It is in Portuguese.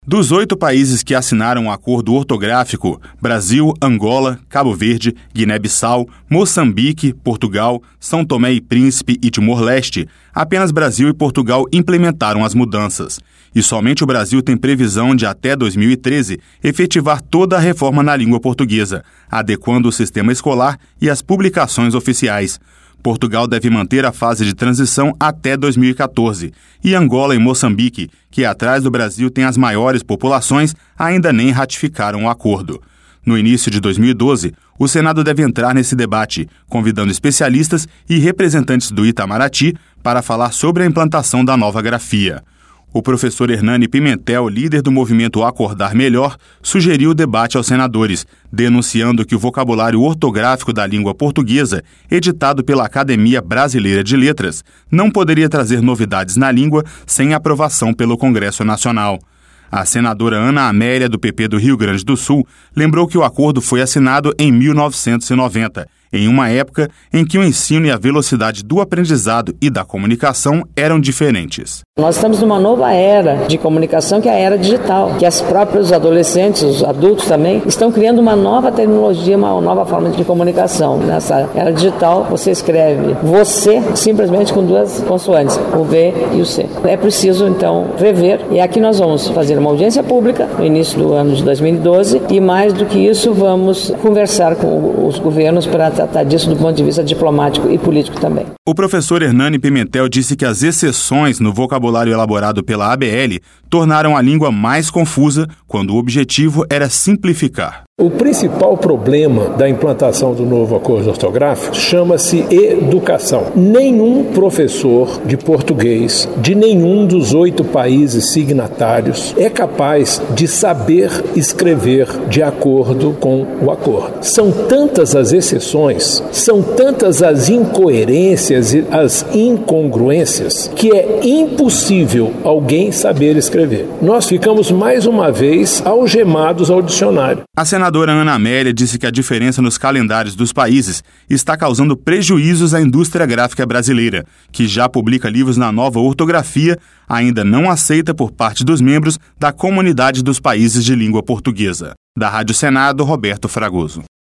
Dos 8 países que assinaram o acordo ortográfico, Brasil, Angola, Cabo Verde, Guiné-Bissau, Moçambique, Portugal, São Tomé e Príncipe e Timor-Leste, apenas Brasil e Portugal implementaram as mudanças. E somente o Brasil tem previsão de, até 2013, efetivar toda a reforma na língua portuguesa, adequando o sistema escolar e as publicações oficiais. Portugal deve manter a fase de transição até 2014, e Angola e Moçambique, que atrás do Brasil têm as maiores populações, ainda nem ratificaram o acordo. No início de 2012, o Senado deve entrar nesse debate, convidando especialistas e representantes do Itamaraty para falar sobre a implantação da nova grafia. O professor Hernani Pimentel, líder do movimento Acordar Melhor, sugeriu o debate aos senadores, denunciando que o vocabulário ortográfico da língua portuguesa, editado pela Academia Brasileira de Letras, não poderia trazer novidades na língua sem aprovação pelo Congresso Nacional. A senadora Ana Amélia, do PP do Rio Grande do Sul, lembrou que o acordo foi assinado em 1990, em uma época em que o ensino e a velocidade do aprendizado e da comunicação eram diferentes. Nós estamos numa nova era de comunicação, que é a era digital, que os próprios adolescentes, os adultos também, estão criando uma nova tecnologia, uma nova forma de comunicação. Nessa era digital, você escreve você simplesmente com 2 consoantes, o V e o C. É preciso, então, rever, e aqui nós vamos fazer uma audiência pública no início do ano de 2012, e mais do que isso, vamos conversar com os governos para tratar disso do ponto de vista diplomático e político também. O professor Hernani Pimentel disse que as exceções no vocabulário elaborado pela ABL tornaram a língua mais confusa, quando o objetivo era simplificar. O principal problema da implantação do novo acordo ortográfico chama-se educação. Nenhum professor de português de nenhum dos 8 países signatários é capaz de saber escrever de acordo com o acordo. São tantas as exceções, são tantas as incoerências e as incongruências que é impossível alguém saber escrever. Nós ficamos mais uma vez algemados ao dicionário. A senadora Ana Amélia disse que a diferença nos calendários dos países está causando prejuízos à indústria gráfica brasileira, que já publica livros na nova ortografia, ainda não aceita por parte dos membros da comunidade dos países de língua portuguesa. Da Rádio Senado, Roberto Fragoso.